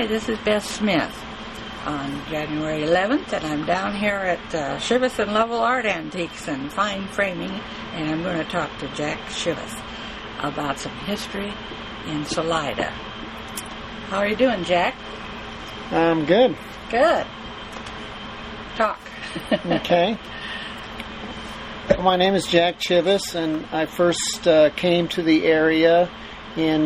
Hi, this is Beth Smith on January 11th, and I'm down here at Shivas and Lovell Art Antiques and Fine Framing, and I'm going to talk to Jack Shivas about some history in Salida. How are you doing, Jack? I'm good. Good. Talk. Okay. Well, my name is Jack Shivas, and I first came to the area in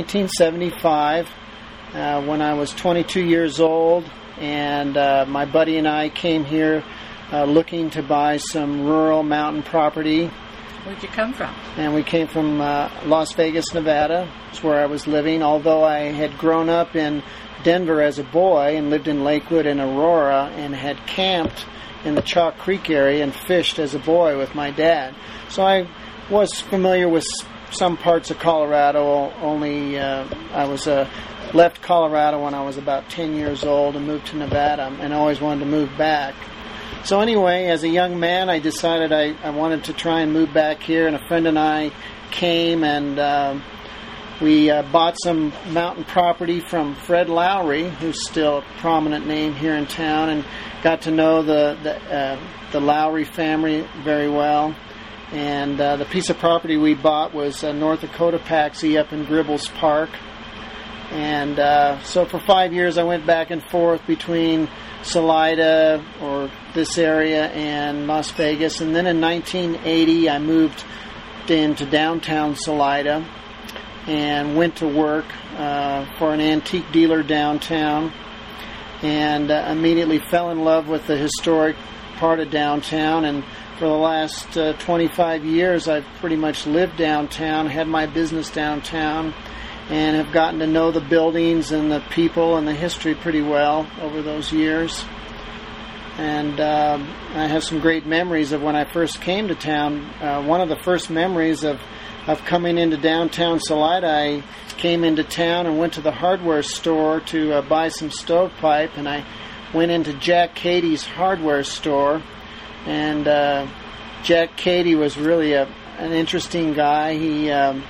1975 when I was 22 years old, and my buddy and I came here looking to buy some rural mountain property. Where'd you come from? And we came from Las Vegas, Nevada. That's where I was living, although I had grown up in Denver as a boy and lived in Lakewood and Aurora and had camped in the Chalk Creek area and fished as a boy with my dad. So I was familiar with some parts of Colorado, only I was left Colorado when I was about 10 years old and moved to Nevada, and always wanted to move back. So anyway, as a young man, I decided I wanted to try and move back here, and a friend and I came and we bought some mountain property from Fred Lowry, who's still a prominent name here in town, and got to know the Lowry family very well. And the piece of property we bought was north of Cotopaxi up in Gribbles Park. And so for 5 years I went back and forth between Salida, or this area, and Las Vegas. And then in 1980 I moved into downtown Salida and went to work for an antique dealer downtown, and immediately fell in love with the historic part of downtown. And for the last 25 years I've pretty much lived downtown, had my business downtown, and have gotten to know the buildings and the people and the history pretty well over those years. And I have some great memories of when I first came to town. One of the first memories of coming into downtown Salida, I came into town and went to the hardware store to buy some stovepipe, and I went into Jack Cady's hardware store. And Jack Cady was really an interesting guy. He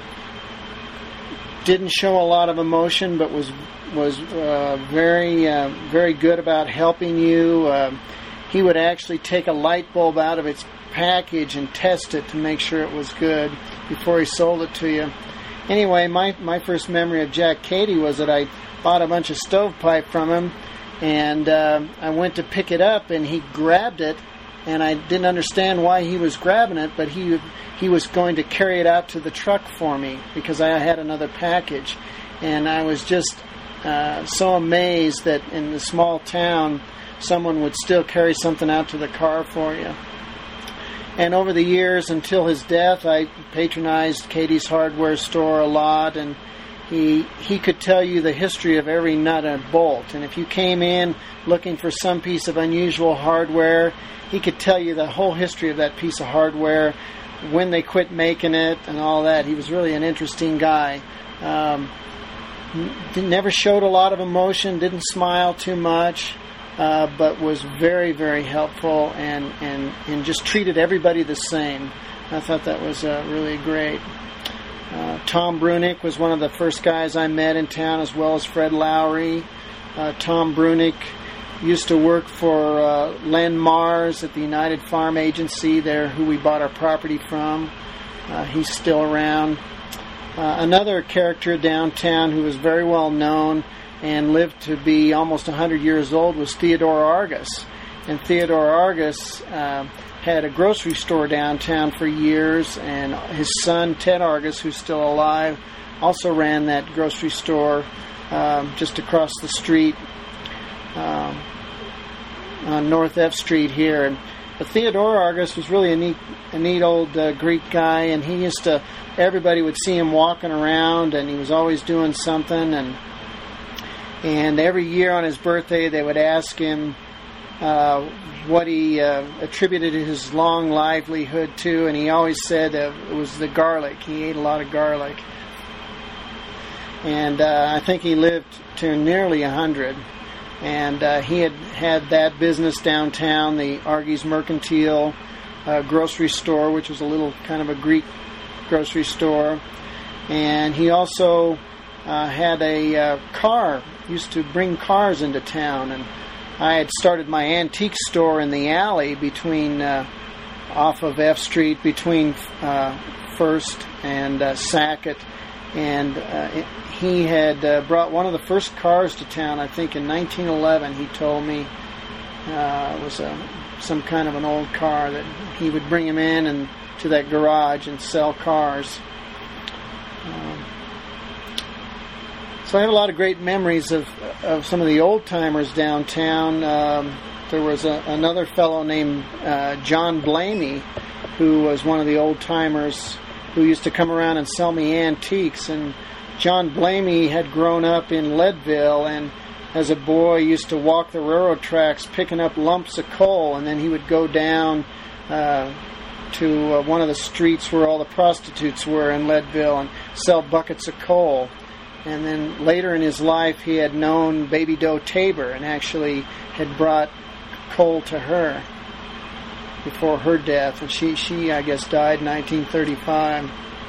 didn't show a lot of emotion, but was very good about helping you. He would actually take a light bulb out of its package and test it to make sure it was good before he sold it to you. Anyway, my first memory of Jack Cady was that I bought a bunch of stovepipe from him, and I went to pick it up, and he grabbed it, and I didn't understand why he was grabbing it, but he was going to carry it out to the truck for me because I had another package. And I was just so amazed that in the small town someone would still carry something out to the car for you. And over the years, until his death, I patronized Cady's hardware store a lot, and he could tell you the history of every nut and bolt. And if you came in looking for some piece of unusual hardware, he could tell you the whole history of that piece of hardware, when they quit making it, and all that. He was really an interesting guy. Never showed a lot of emotion, didn't smile too much, but was very, very helpful, and just treated everybody the same. I thought that was really great. Tom Brunick was one of the first guys I met in town, as well as Fred Lowry. Tom Brunick used to work for Len Mars at the United Farm Agency there, who we bought our property from. He's still around. Another character downtown who was very well known and lived to be almost 100 years old was Theodore Argus. And Theodore Argus had a grocery store downtown for years, and his son Ted Argus, who's still alive, also ran that grocery store just across the street on North F Street here. But Theodore Argus was really a neat old Greek guy, and everybody would see him walking around, and he was always doing something. And every year on his birthday, they would ask him what he attributed his long livelihood to, and he always said it was the garlic. He ate a lot of garlic. And I think he lived to nearly 100. And he had that business downtown, the Argy's Mercantile grocery store, which was a little kind of a Greek grocery store. And he also had a car used to bring cars into town, and I had started my antique store in the alley between off of F Street between First and Sackett, and he had brought one of the first cars to town, I think in 1911, he told me. It was some kind of an old car that he would bring him in and to that garage and sell cars. So I have a lot of great memories of some of the old timers downtown. There was another fellow named John Blamey, who was one of the old timers who used to come around and sell me antiques. And John Blamey had grown up in Leadville, and as a boy used to walk the railroad tracks picking up lumps of coal, and then he would go down to one of the streets where all the prostitutes were in Leadville and sell buckets of coal. And then later in his life he had known Baby Doe Tabor and actually had brought coal to her before her death, and she I guess died in 1935.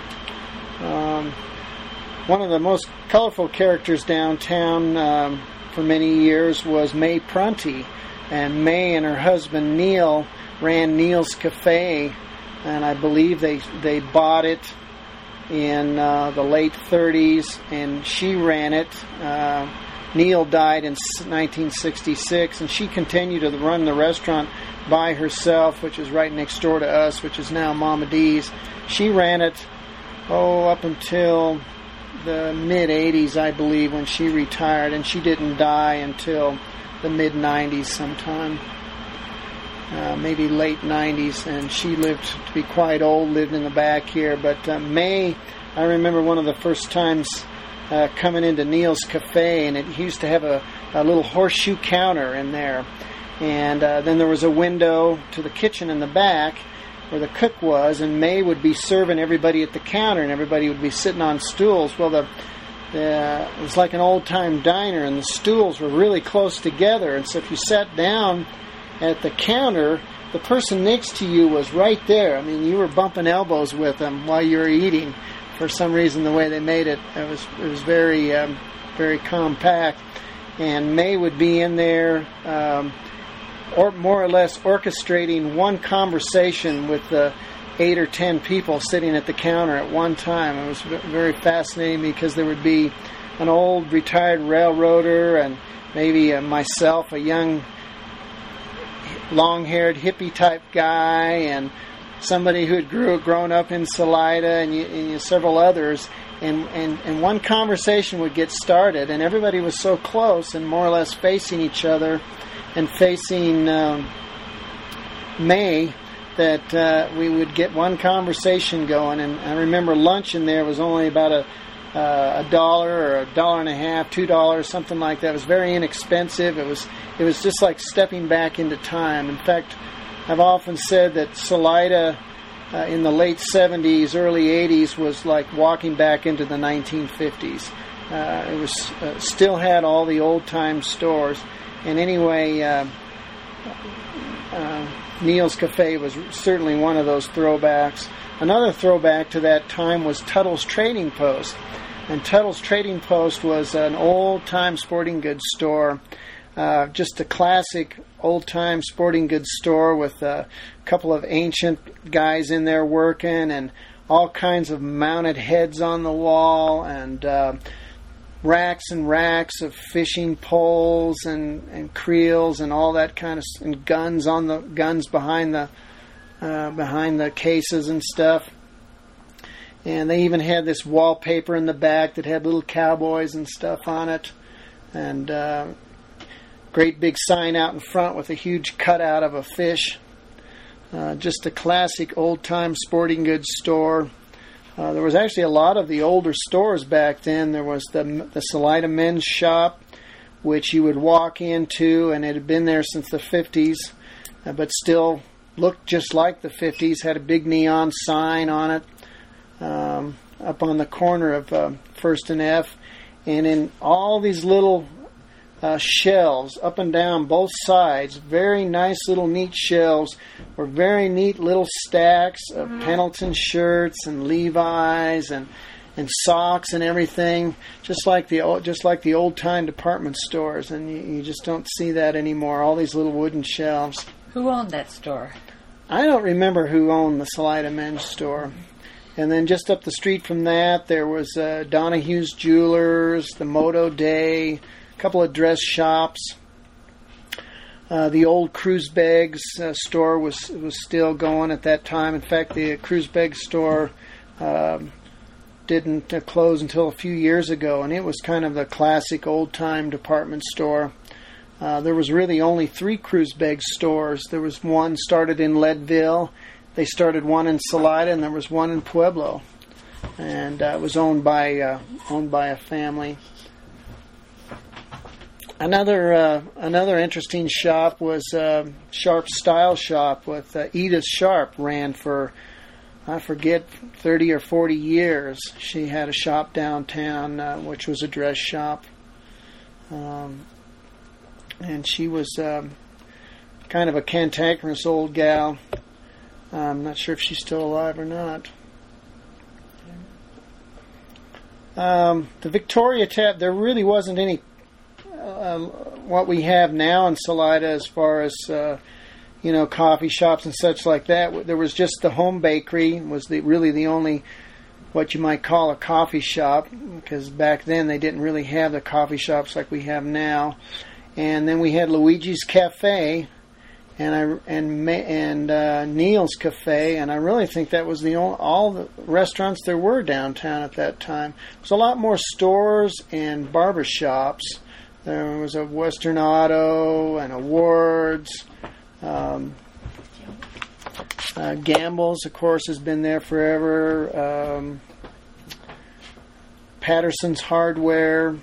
One of the most colorful characters downtown for many years was May Prunty, and May and her husband Neil ran Neil's Cafe, and I believe they bought it in the late 30s, and she ran it. Neil died in 1966, and she continued to run the restaurant by herself, which is right next door to us, which is now Mama D's. She ran it up until the mid-'80s, I believe, when she retired, and she didn't die until the mid-'90s sometime, maybe late 90s, and she lived to be quite old, lived in the back here. But May, I remember one of the first times coming into Neil's Cafe, and he used to have a little horseshoe counter in there, and then there was a window to the kitchen in the back where the cook was, and May would be serving everybody at the counter, and everybody would be sitting on stools. Well, it was like an old-time diner, and the stools were really close together, and so if you sat down at the counter, the person next to you was right there. I mean, you were bumping elbows with them while you were eating. For some reason, the way they made it, it was very, very compact, and May would be in there, or more or less orchestrating one conversation with the 8 or 10 people sitting at the counter at one time. It was very fascinating because there would be an old retired railroader and maybe myself, a young long-haired hippie type guy, and somebody who had grown up in Salida, and several others, and one conversation would get started, and everybody was so close and more or less facing each other and facing May that we would get one conversation going. And I remember lunch in there was only about $1 or $1.50, $2, something like that. It was very inexpensive. It was just like stepping back into time. In fact, I've often said that Salida in the late 70s, early 80s was like walking back into the 1950s. It was still had all the old-time stores. And anyway, Neil's Cafe was certainly one of those throwbacks. Another throwback to that time was Tuttle's Trading Post. And Tuttle's Trading Post was an old-time sporting goods store, just a classic old-time sporting goods store with a couple of ancient guys in there working, and all kinds of mounted heads on the wall, and racks and racks of fishing poles and creels and all that kind of, and guns behind the cases and stuff. And they even had this wallpaper in the back that had little cowboys and stuff on it, and great big sign out in front with a huge cutout of a fish. Just a classic old-time sporting goods store. There was actually a lot of the older stores back then. There was the Salida Men's Shop, which you would walk into, and it had been there since the 50s, but still looked just like the 50s, had a big neon sign on it up on the corner of First and F. And in all these little shelves up and down both sides, very nice little neat shelves, were very neat little stacks of Pendleton shirts and Levi's, and and socks and everything, just like the old time department stores, and you just don't see that anymore. All these little wooden shelves. Who owned that store? I don't remember who owned the Salida Men's store. And then just up the street from that, there was Donahue's Jewelers, the Moto Day, a couple of dress shops. The old Kreuzberg's store was still going at that time. In fact, the Kreuzberg store didn't close until a few years ago, and it was kind of the classic old-time department store. There was really only 3 Kreuzberg stores. There was one started in Leadville. They started one in Salida, and there was one in Pueblo, and it was owned by a family. Another interesting shop was Sharp's Style Shop with Edith Sharp. Ran for, I forget, 30 or 40 years. She had a shop downtown, which was a dress shop, and she was kind of a cantankerous old gal. I'm not sure if she's still alive or not. The Victoria Tap, there really wasn't any what we have now in Salida as far as coffee shops and such like that. There was just the Home Bakery was really the only what you might call a coffee shop, because back then they didn't really have the coffee shops like we have now. And then we had Luigi's Cafe and Neil's Cafe, and I really think that was all the restaurants there were downtown at that time. There was a lot more stores and barber shops. There was a Western Auto and a Ward's. Gamble's, of course, has been there forever. Patterson's Hardware.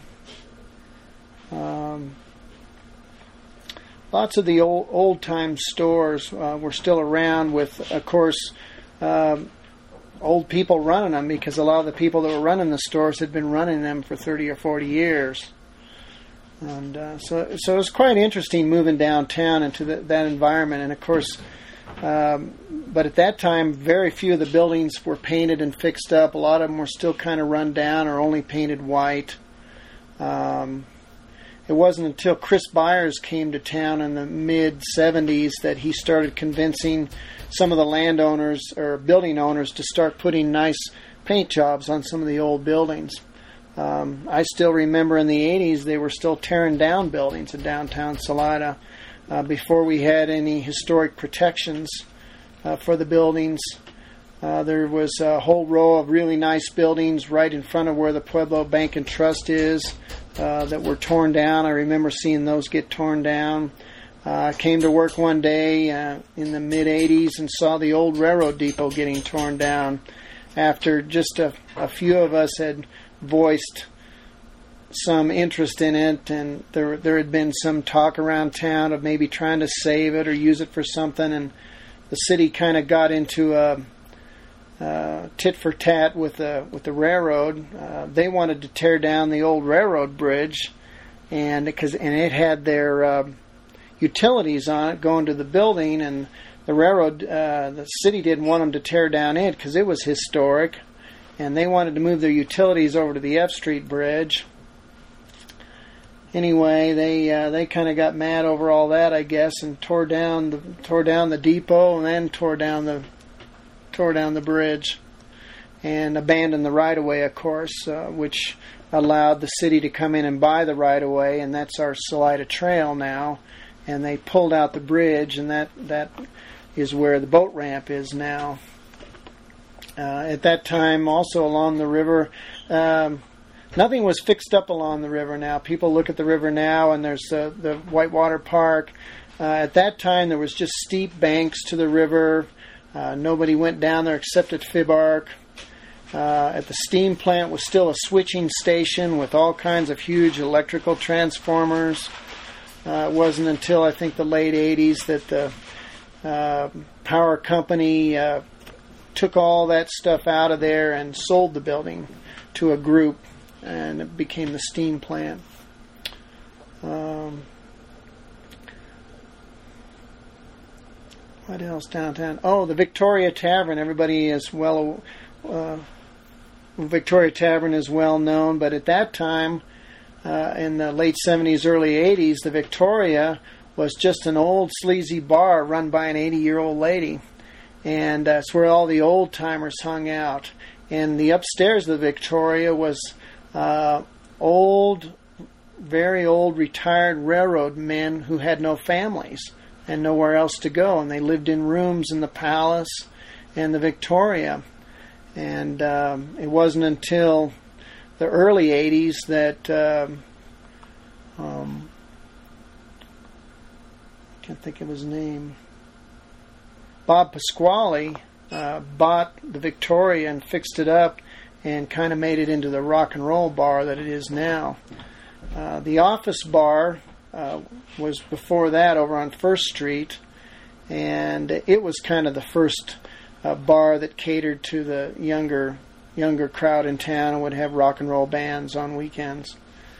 Lots of the old-time stores were still around with, of course, old people running them, because a lot of the people that were running the stores had been running them for 30 or 40 years. And so it was quite interesting moving downtown into that environment. And, of course, but at that time, very few of the buildings were painted and fixed up. A lot of them were still kind of run down or only painted white. It wasn't until Chris Byers came to town in the mid-'70s that he started convincing some of the landowners or building owners to start putting nice paint jobs on some of the old buildings. I still remember in the 80s they were still tearing down buildings in downtown Salida before we had any historic protections for the buildings. There was a whole row of really nice buildings right in front of where the Pueblo Bank and Trust is that were torn down. I remember seeing those get torn down. I came to work one day in the mid-'80s and saw the old railroad depot getting torn down after just a few of us had voiced some interest in it, and there had been some talk around town of maybe trying to save it or use it for something, and the city kind of got into a tit for tat with the railroad. They wanted to tear down the old railroad bridge, and it had their utilities on it going to the building, and the railroad, the city didn't want them to tear down it because it was historic, and they wanted to move their utilities over to the F Street Bridge. Anyway, they kind of got mad over all that, I guess, and tore down the depot, and then tore down the bridge, and abandoned the right-of-way, of course, which allowed the city to come in and buy the right-of-way, and that's our Salida Trail now. And they pulled out the bridge, and that is where the boat ramp is now. At that time, also along the river, nothing was fixed up along the river now. People look at the river now, and there's the Whitewater Park. At that time, there was just steep banks to the river. Nobody went down there except at Fibark. At the steam plant was still a switching station with all kinds of huge electrical transformers. It wasn't until, I think, the late 80s that the power company took all that stuff out of there and sold the building to a group, and it became the steam plant. What else downtown? Oh, the Victoria Tavern. Everybody is well Victoria Tavern is well known, but at that time, in the late 70s, early 80s, the Victoria was just an old sleazy bar run by an 80-year-old lady. And that's where all the old-timers hung out. And the upstairs of the Victoria was old, very old retired railroad men who had no families and nowhere else to go. And they lived in rooms in the Palace and the Victoria. And it wasn't until the early 80s that I can't think of his name. Bob Pasquale bought the Victoria and fixed it up and kind of made it into the rock and roll bar that it is now. The Office Bar was before that over on First Street, and it was kind of the first bar that catered to the younger crowd in town and would have rock and roll bands on weekends.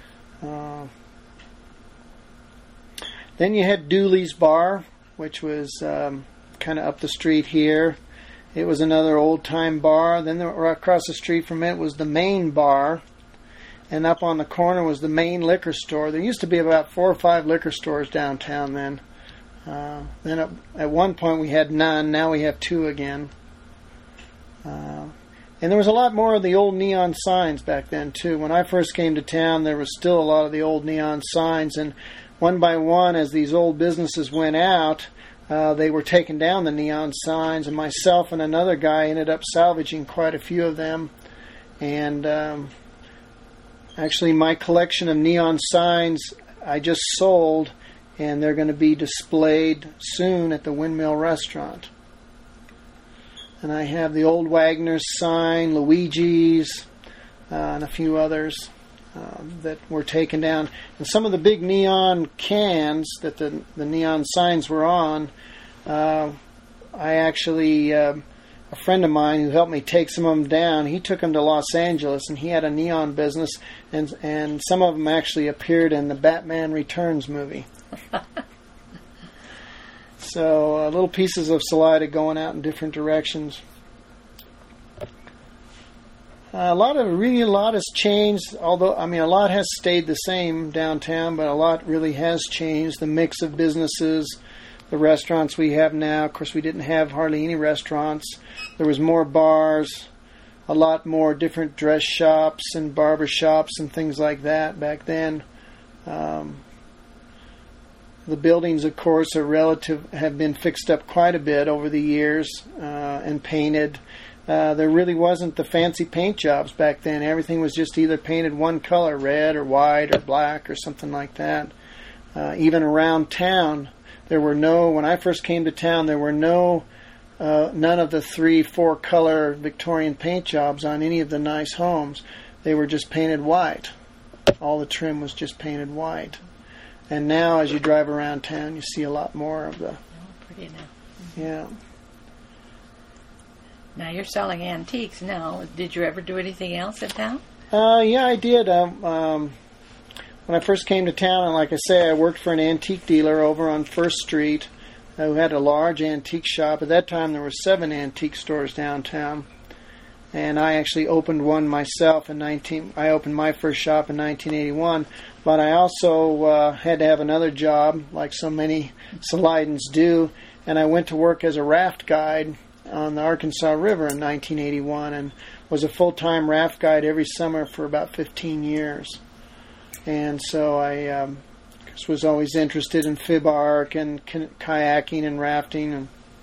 Then you had Dooley's Bar, which was kind of up the street here. It was another old-time bar. Then across the street from it was the Main Bar, and up on the corner was the Main Liquor Store. There used to be about 4 or 5 liquor stores downtown then. Then at one point we had none. Now we have 2 again. And there was a lot more of the old neon signs back then too. When I first came to town, there was still a lot of the old neon signs, and one by one, as these old businesses went out, they were taking down the neon signs, and myself and another guy ended up salvaging quite a few of them. And actually, my collection of neon signs I just sold, and they're going to be displayed soon at the Windmill Restaurant. And I have the old Wagner's sign, Luigi's, and a few others that were taken down. And some of the big neon cans that the neon signs were on, I actually, a friend of mine who helped me take some of them down, he took them to Los Angeles, and he had a neon business, and some of them actually appeared in the Batman Returns movie. So little pieces of Salida going out in different directions. A lot has changed, although, a lot has stayed the same downtown, but a lot really has changed. The mix of businesses, the restaurants we have now. Of course, we didn't have hardly any restaurants. There was more bars, a lot more different dress shops and barber shops and things like that back then. The buildings, of course, have been fixed up quite a bit over the years and painted. There really wasn't the fancy paint jobs back then. Everything was just either painted one color, red or white or black or something like that. Even around town, when I first came to town, there were none of the 3-4 color Victorian paint jobs on any of the nice homes. They were just painted white. All the trim was just painted white. And now, as you drive around town, you see a lot more of the... Pretty now. Yeah. Now you're selling antiques now. Did you ever do anything else in town? Yeah, I did. When I first came to town, and like I say, I worked for an antique dealer over on First Street who had a large antique shop. At that time, there were 7 antique stores downtown. And I actually opened one myself I opened my first shop in 1981. But I also had to have another job, like so many Salidans do, and I went to work as a raft guide on the Arkansas River in 1981 and was a full-time raft guide every summer for about 15 years. And so I was always interested in fib arc and kayaking and rafting.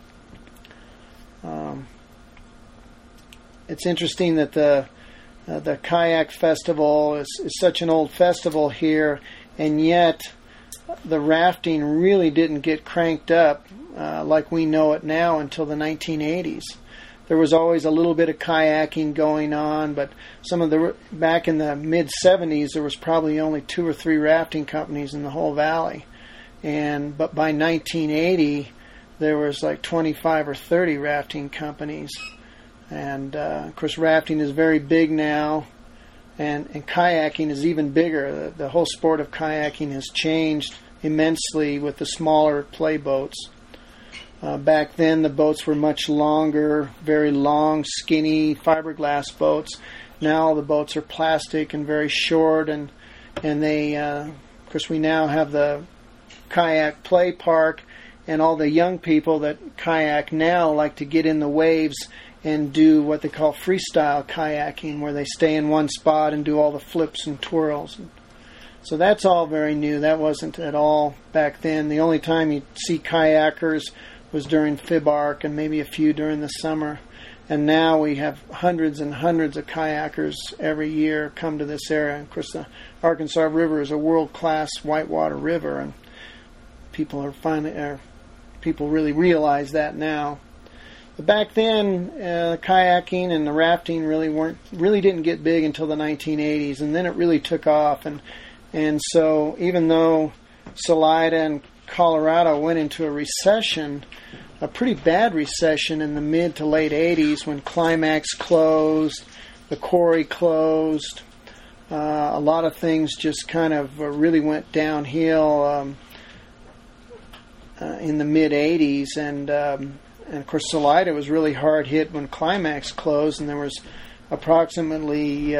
And it's interesting that the kayak festival is such an old festival here, and yet the rafting really didn't get cranked up like we know it now until the 1980s. There was always a little bit of kayaking going on, but back in the mid-70s, there was probably only 2 or 3 rafting companies in the whole valley. But by 1980, there was like 25 or 30 rafting companies. And, of course, rafting is very big now, and kayaking is even bigger. The whole sport of kayaking has changed immensely with the smaller play boats. Back then, the boats were much longer, very long, skinny fiberglass boats, now all the boats are plastic and very short, and they, of course, we now have the kayak play park, and all the young people that kayak now like to get in the waves and do what they call freestyle kayaking, where they stay in one spot and do all the flips and twirls. So that's all very new. That wasn't at all back then. The only time you'd see kayakers was during FIBARC and maybe a few during the summer. And now we have hundreds and hundreds of kayakers every year come to this area. Of course, the Arkansas River is a world-class whitewater river, and people really realize that now. But back then, kayaking and the rafting really didn't get big until the 1980s, and then it really took off. And so even though Salida and Colorado went into a recession, a pretty bad recession in the mid to late 80s when Climax closed, the quarry closed, a lot of things just kind of really went downhill in the mid 80s, and of course Salida was really hard hit when Climax closed, and there was approximately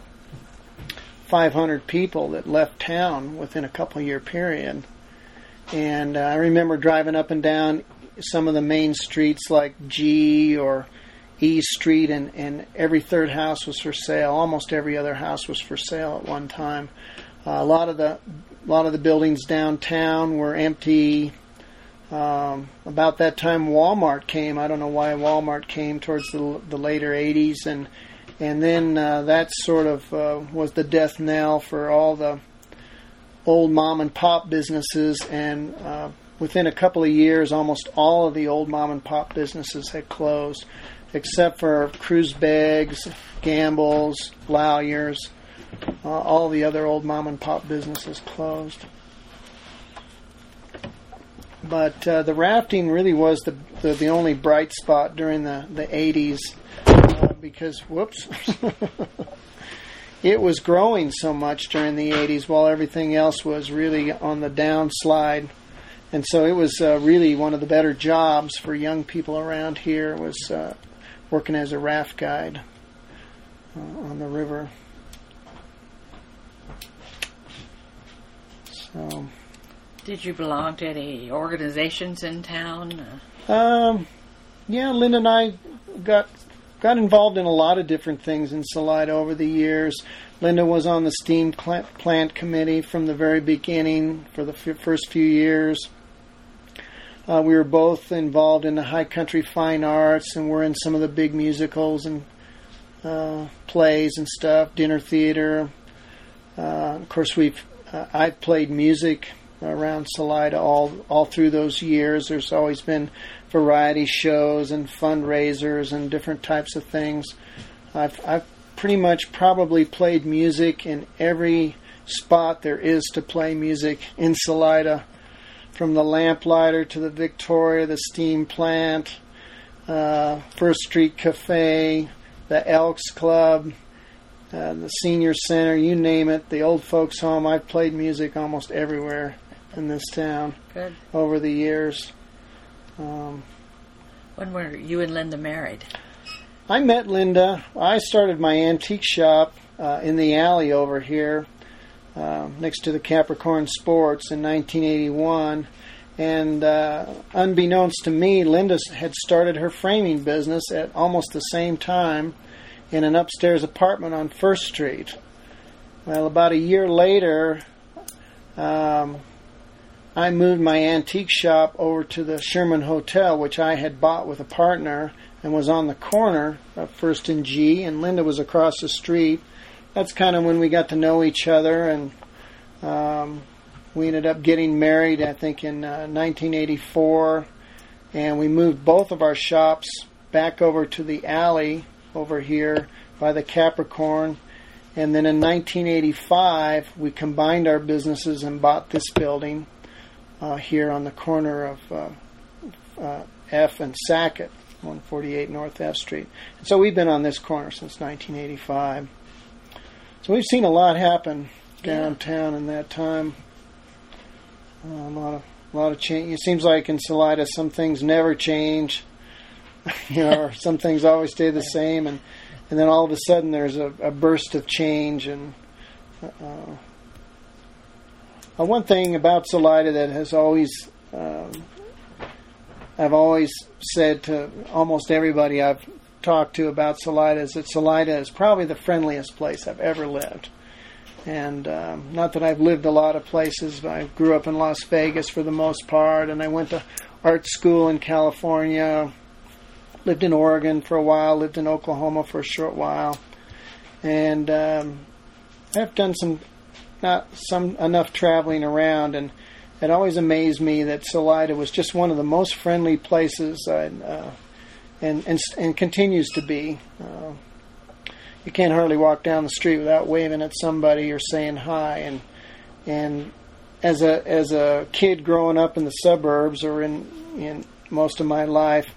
500 people that left town within a couple-year period. And I remember driving up and down some of the main streets like G or E Street, and every third house was for sale. Almost every other house was for sale at one time. A lot of the buildings downtown were empty. About that time, Walmart came. I don't know why Walmart came towards the later 80s, and then that sort of was the death knell for all the old mom and pop businesses, and within a couple of years almost all of the old mom and pop businesses had closed, except for Cruise Bags, Gamble's, Lawyer's. All the other old mom and pop businesses closed. But the rafting really was the only bright spot during the 80s, because, it was growing so much during the 80s while everything else was really on the downslide. And so it was really one of the better jobs for young people around here was working as a raft guide on the river. So, did you belong to any organizations in town? Yeah, Linda and I got involved in a lot of different things in Salida over the years. Linda was on the steam plant committee from the very beginning for the first few years. We were both involved in the High Country Fine Arts, and we're in some of the big musicals and plays and stuff, dinner theater. Of course, I've played music around Salida all through those years. There's always been variety shows and fundraisers and different types of things. I've pretty much probably played music in every spot there is to play music in Salida, from the Lamplighter to the Victoria, the steam plant, First Street Cafe, the Elks Club, the Senior Center, you name it, the old folks home. I've played music almost everywhere in this town. Good. Over the years. When were you and Linda married? I met Linda. I started my antique shop in the alley over here next to the Capricorn Sports in 1981. And unbeknownst to me, Linda had started her framing business at almost the same time in an upstairs apartment on First Street. Well, about a year later, I moved my antique shop over to the Sherman Hotel, which I had bought with a partner and was on the corner of First and G, and Linda was across the street. That's kind of when we got to know each other, and we ended up getting married, I think, in 1984, and we moved both of our shops back over to the alley over here by the Capricorn. And then in 1985, we combined our businesses and bought this building here on the corner of F and Sackett, 148 North F Street. And so we've been on this corner since 1985. So we've seen a lot happen downtown in that time. A lot of change. It seems like in Salida, some things never change, or some things always stay the same. And and then all of a sudden there's a burst of change. And one thing about Salida that has always I've always said to almost everybody I've talked to about Salida is that Salida is probably the friendliest place I've ever lived. And not that I've lived a lot of places, but I grew up in Las Vegas for the most part, and I went to art school in California, lived in Oregon for a while, lived in Oklahoma for a short while, and I've done enough traveling around, and it always amazed me that Salida was just one of the most friendly places, and continues to be. You can't hardly walk down the street without waving at somebody or saying hi. And as a kid growing up in the suburbs or in most of my life,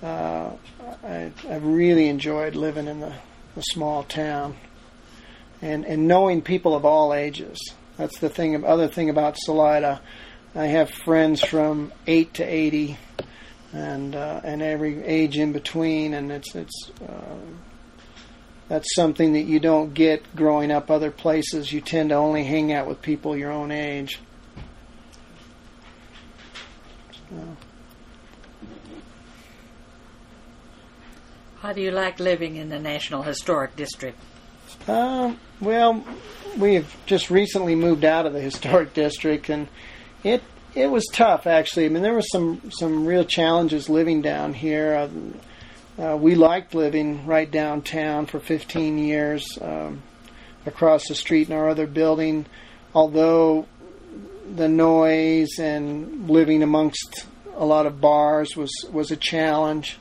I've really enjoyed living in the small town and knowing people of all ages. That's the other thing about Salida. I have friends from 8 to 80, and every age in between, and that's something that you don't get growing up other places. You tend to only hang out with people your own age. How do you like living in the National Historic District? Well, we've just recently moved out of the Historic District, and it was tough, actually. I mean, there were some real challenges living down here. We liked living right downtown for 15 years, across the street in our other building, although the noise and living amongst a lot of bars was a challenge.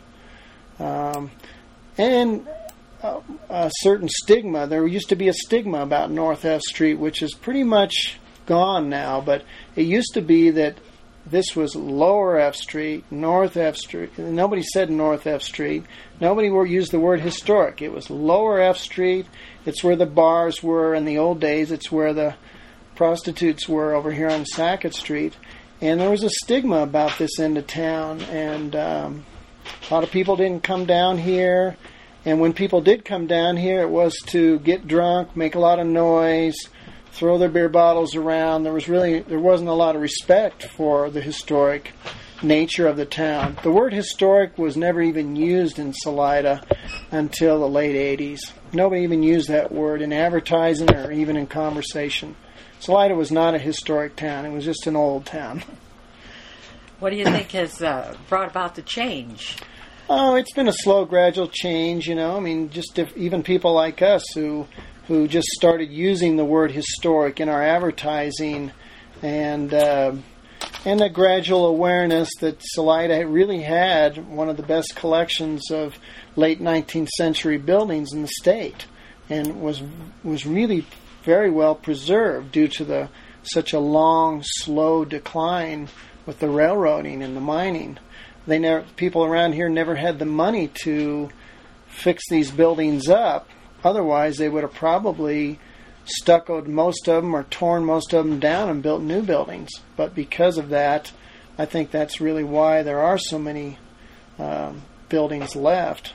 And a certain stigma. There used to be a stigma about North F Street, which is pretty much gone now, but it used to be that this was Lower F Street, North F Street. Nobody said North F Street. Nobody used the word historic. It was Lower F Street. It's where the bars were in the old days. It's where the prostitutes were over here on Sackett Street. And there was a stigma about this end of town, and a lot of people didn't come down here. And when people did come down here, it was to get drunk, make a lot of noise, throw their beer bottles around. There wasn't a lot of respect for the historic nature of the town. The word historic was never even used in Salida until the late 80s. Nobody even used that word in advertising or even in conversation. Salida was not a historic town. It was just an old town. What do you think has brought about the change? Oh, it's been a slow, gradual change, I mean, just even people like us who just started using the word historic in our advertising, and a gradual awareness that Salida really had one of the best collections of late 19th century buildings in the state, and was really very well preserved due to such a long, slow decline with the railroading and the mining. People around here never had the money to fix these buildings up. Otherwise, they would have probably stuccoed most of them or torn most of them down and built new buildings. But because of that, I think that's really why there are so many buildings left.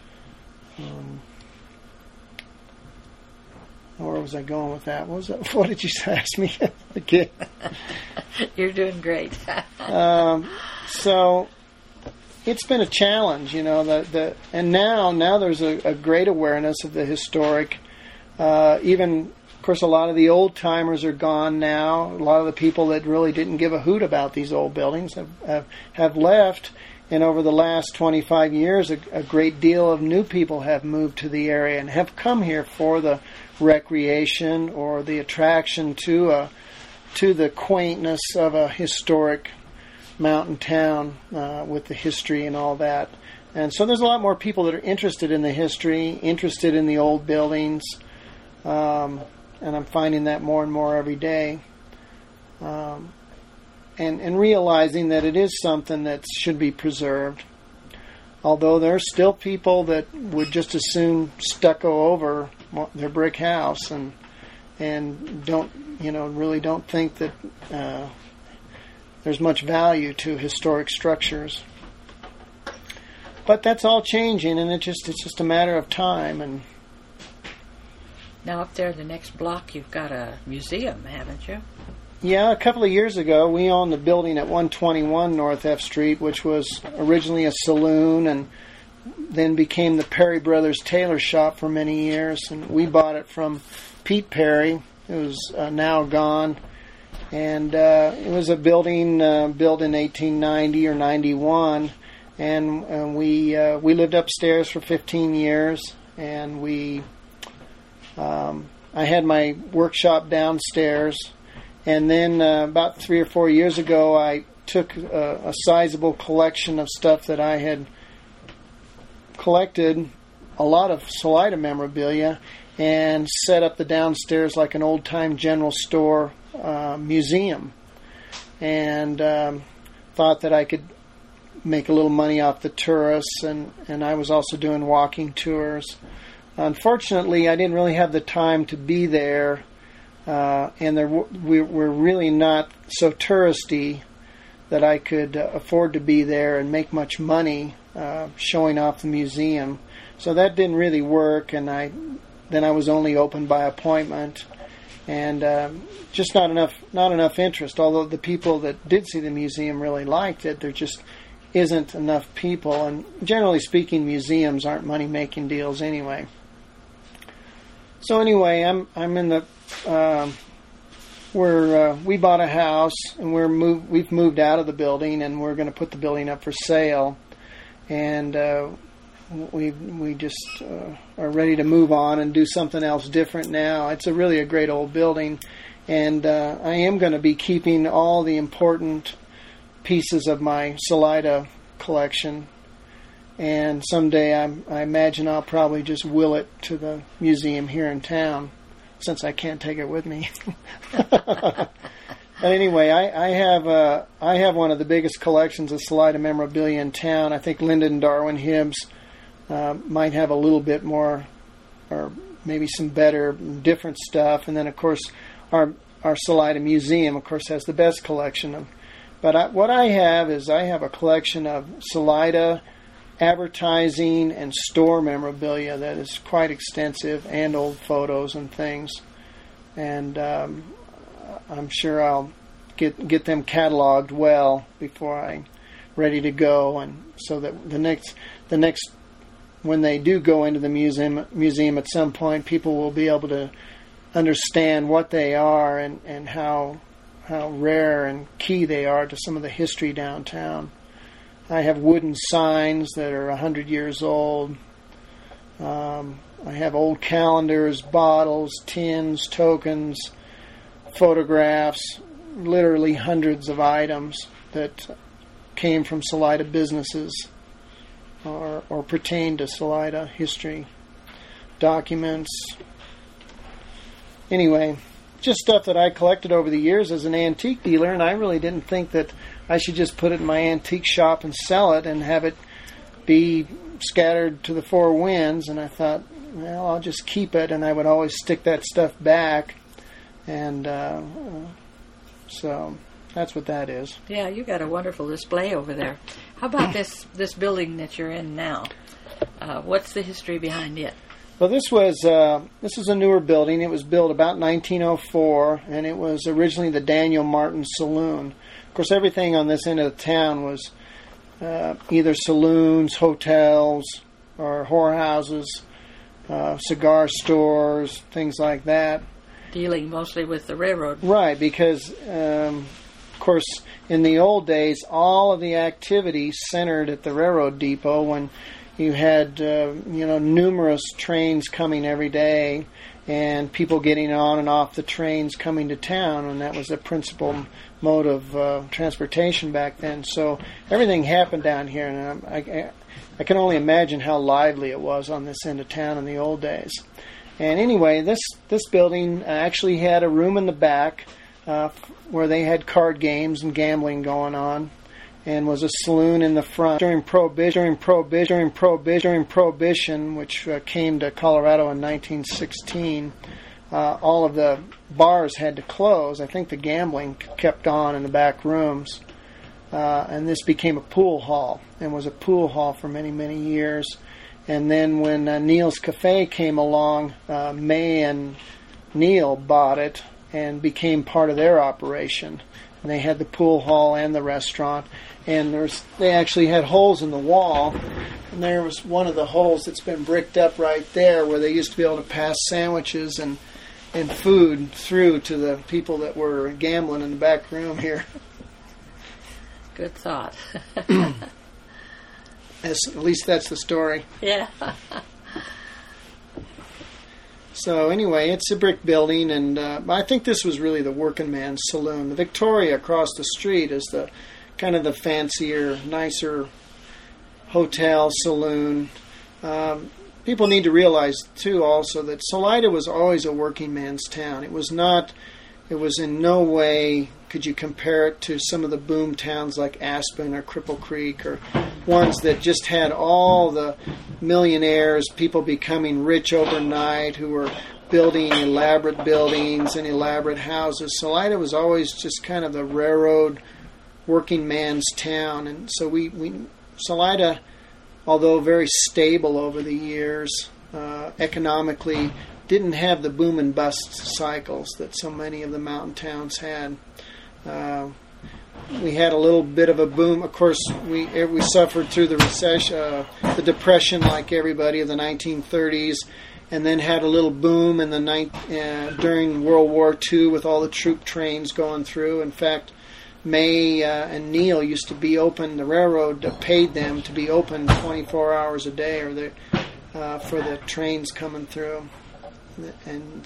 Where was I going with that? What did you ask me again? You're doing great. So it's been a challenge, and now there's a great awareness of the historic. Even, of course, a lot of the old timers are gone now. A lot of the people that really didn't give a hoot about these old buildings have left. And over the last 25 years, a great deal of new people have moved to the area and have come here for the recreation or the attraction to the quaintness of a historic mountain town with the history and all that. And so there's a lot more people that are interested in the history, interested in the old buildings, and I'm finding that more and more every day. And realizing that it is something that should be preserved. Although there are still people that would just as soon stucco over their brick house and really don't think that there's much value to historic structures. But that's all changing, and it's just a matter of time. And now up there, the next block, you've got a museum, haven't you? yeah, a couple of years ago, we owned the building at 121 North F Street, which was originally a saloon, and then became the Perry Brothers Tailor Shop for many years. And we bought it from Pete Perry, who's now gone. And it was a building built in 1890 or 91. And we lived upstairs for 15 years, and I had my workshop downstairs, and then about 3 or 4 years ago, I took a sizable collection of stuff that I had collected, a lot of Salida memorabilia, and set up the downstairs like an old-time general store museum, and thought that I could make a little money off the tourists, and I was also doing walking tours. Unfortunately, I didn't really have the time to be there, and we're really not so touristy that I could afford to be there and make much money showing off the museum. So that didn't really work, and then I was only open by appointment, and just not enough interest. Although the people that did see the museum really liked it, there just isn't enough people, and generally speaking, museums aren't money-making deals anyway. So anyway, I'm in the we bought a house, and we've moved out of the building, and we're going to put the building up for sale, and we just are ready to move on and do something else different now. It's really a great old building, and I am going to be keeping all the important pieces of my Salida collection, and someday I imagine I'll probably just will it to the museum here in town, since I can't take it with me. But anyway, I have one of the biggest collections of Salida memorabilia in town. I think Lyndon Darwin Hibbs might have a little bit more, or maybe some better, different stuff, and then of course our Salida Museum, of course, has the best collection of. But what I have is I have a collection of Salida advertising and store memorabilia that is quite extensive, and old photos and things. And I'm sure I'll get them cataloged well before I'm ready to go, and so that the next when they do go into the museum at some point, people will be able to understand what they are and how rare and key they are to some of the history downtown. I have wooden signs that are 100 years old. I have old calendars, bottles, tins, tokens, photographs, literally hundreds of items that came from Salida businesses or pertain to Salida history, documents. Anyway, just stuff that I collected over the years as an antique dealer, and I really didn't think that I should just put it in my antique shop and sell it and have it be scattered to the four winds. And I thought, well, I'll just keep it, and I would always stick that stuff back. And so that's what that is. Yeah, you got a wonderful display over there. How about this building that you're in now? What's the history behind it? Well, this is a newer building. It was built about 1904, and it was originally the Daniel Martin Saloon. Of course, everything on this end of the town was either saloons, hotels, or whorehouses, cigar stores, things like that. Dealing mostly with the railroad. Right, because, of course, in the old days, all of the activity centered at the railroad depot when you had, numerous trains coming every day and people getting on and off the trains coming to town, and that was the principal mode of transportation back then. So everything happened down here, and I can only imagine how lively it was on this end of town in the old days. And anyway, this building actually had a room in the back where they had card games and gambling going on, and was a saloon in the front. During Prohibition, which came to Colorado in 1916, all of the bars had to close. I think the gambling kept on in the back rooms. and this became a pool hall and was a pool hall for many, many years. And then when Neil's Cafe came along, May and Neil bought it and became part of their operation. And they had the pool hall and the restaurant. And they actually had holes in the wall. And there was one of the holes that's been bricked up right there where they used to be able to pass sandwiches and food through to the people that were gambling in the back room here. Good thought. At least that's the story. Yeah. So anyway, it's a brick building, and I think this was really the working man's saloon. The Victoria across the street is the kind of the fancier, nicer hotel saloon. People need to realize too, also, that Salida was always a working man's town. It was not. It was in no way could you compare it to some of the boom towns like Aspen or Cripple Creek or ones that just had all the millionaires, people becoming rich overnight who were building elaborate buildings and elaborate houses. Salida was always just kind of the railroad working man's town. And so Salida, although very stable over the years, economically didn't have the boom and bust cycles that so many of the mountain towns had. We had a little bit of a boom. Of course, we suffered through the recession, the depression, like everybody of the 1930s, and then had a little boom in during World War II with all the troop trains going through. In fact, May and Neil used to be open. The railroad paid them to be open 24 hours a day, or for the trains coming through. And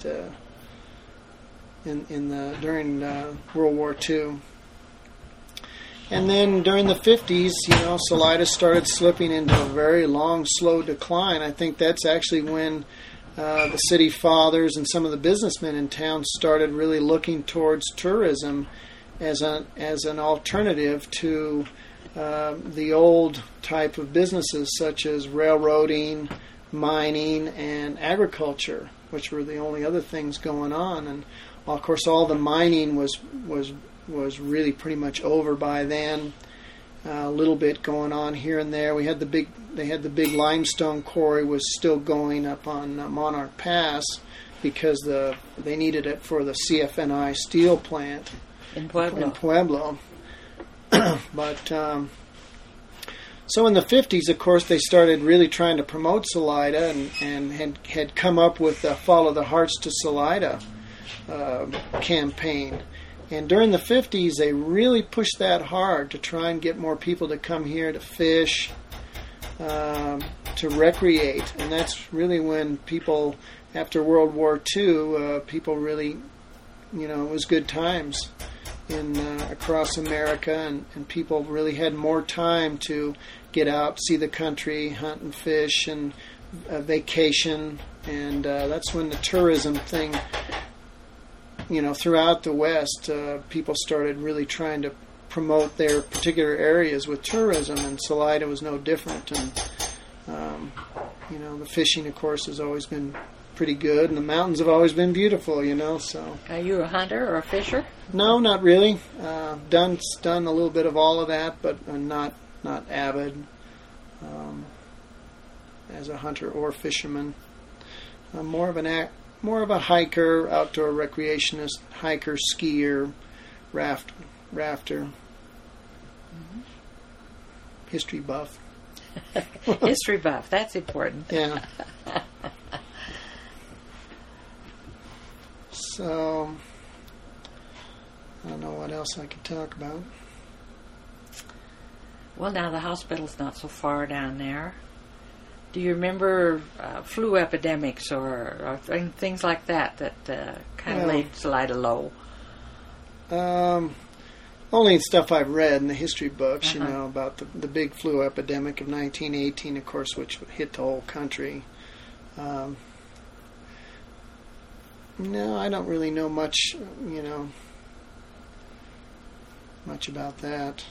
during World War II, and then during the 50s, Salida started slipping into a very long, slow decline. I think that's actually when the city fathers and some of the businessmen in town started really looking towards tourism as an alternative to the old type of businesses such as railroading, mining, and agriculture, which were the only other things going on. And of course, all the mining was really pretty much over by then. A little bit going on here and there. They had the big limestone quarry was still going up on Monarch Pass because they needed it for the CFNI steel plant in Pueblo. But so in the 50s, of course, they started really trying to promote Salida and had come up with the Follow the Hearts to Salida campaign. And during the 50s, they really pushed that hard to try and get more people to come here to fish, to recreate. And that's really when people, after World War II, people really, it was good times across America, and people really had more time to get out, see the country, hunt and fish, and vacation. And that's when the tourism thing, throughout the West, people started really trying to promote their particular areas with tourism, and Salida was no different. And the fishing, of course, has always been pretty good, and the mountains have always been beautiful, so. Are you a hunter or a fisher? No, not really. Done a little bit of all of that, but not avid as a hunter or fisherman. I'm more of a hiker, outdoor recreationist, hiker, skier, rafter, history buff. History buff, that's important. Yeah. So, I don't know what else I could talk about. Well, now the hospital's not so far down there. Do you remember flu epidemics or things like that kind of laid Salida low? Only stuff I've read in the history books, about the big flu epidemic of 1918, of course, which hit the whole country. No, I don't really know much, much about that.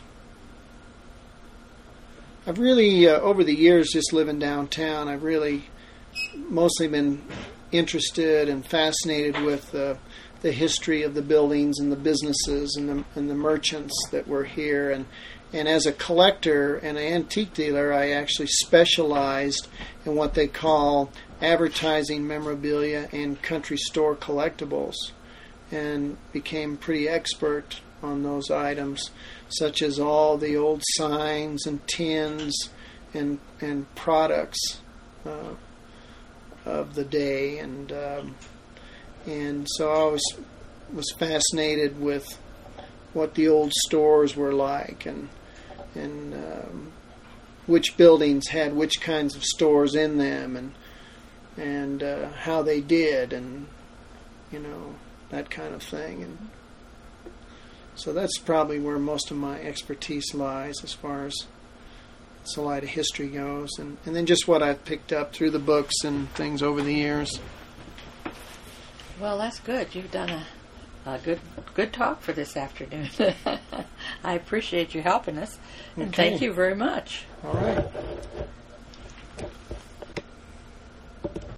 I've really, over the years, just living downtown, I've really mostly been interested and fascinated with the the history of the buildings and the businesses and the merchants that were here. And as a collector and an antique dealer, I actually specialized in what they call advertising memorabilia and country store collectibles, and became pretty expert on those items, such as all the old signs and tins and products of the day, and so I was fascinated with what the old stores were like, and which buildings had which kinds of stores in them, and how they did, and that kind of thing. And so that's probably where most of my expertise lies as far as Salida history goes, and then just what I've picked up through the books and things over the years. Well, that's good. You've done a good talk for this afternoon. I appreciate you helping us, and Okay. thank you very much. All right.